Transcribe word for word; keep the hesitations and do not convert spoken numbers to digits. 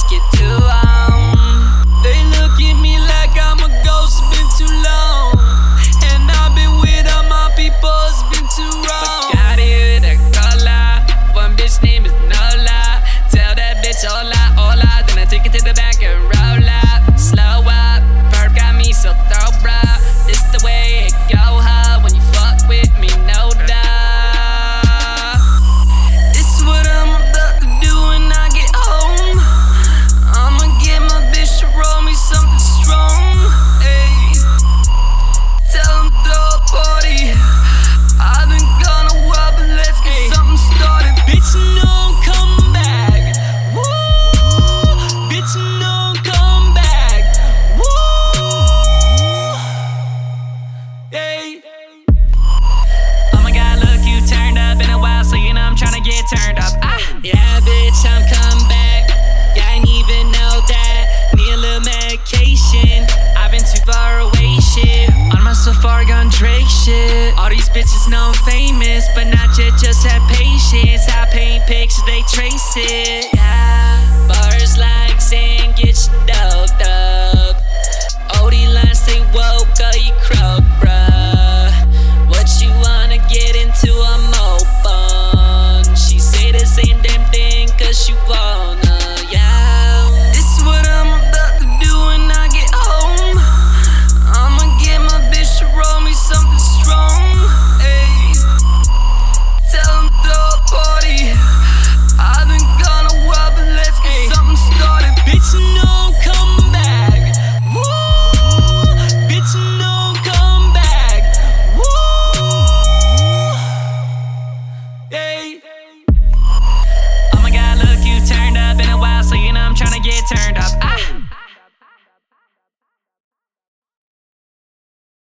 let's get to on. They look at me like I'm a ghost, it's been too long. And I've been with all my people, it's been too wrong. But got it, that cola. One bitch name is Nola. Tell that bitch hola, hola. Then I take it to the back and roll up. Slow up, perp got me so throw, bruh. This the way it go, huh? When you fuck with me, no doubt. This is what I'm about to do when I get home. I'ma get my bitch to roll me something strong. Ayy, tell them throw a party. I've been gone a while, but let's get Ay. something started. Bitch, you know I'm coming back. Woo! Bitch, you know I'm coming back. Woo! Hey. Oh my God, look, you turned up in a while, so you know I'm tryna get turned up. Ah, yeah, bitch, I'm coming back. Yeah, I didn't even know that. Need a little medication. I've been too far away, shit. On my safari gun Drake shit. All these bitches know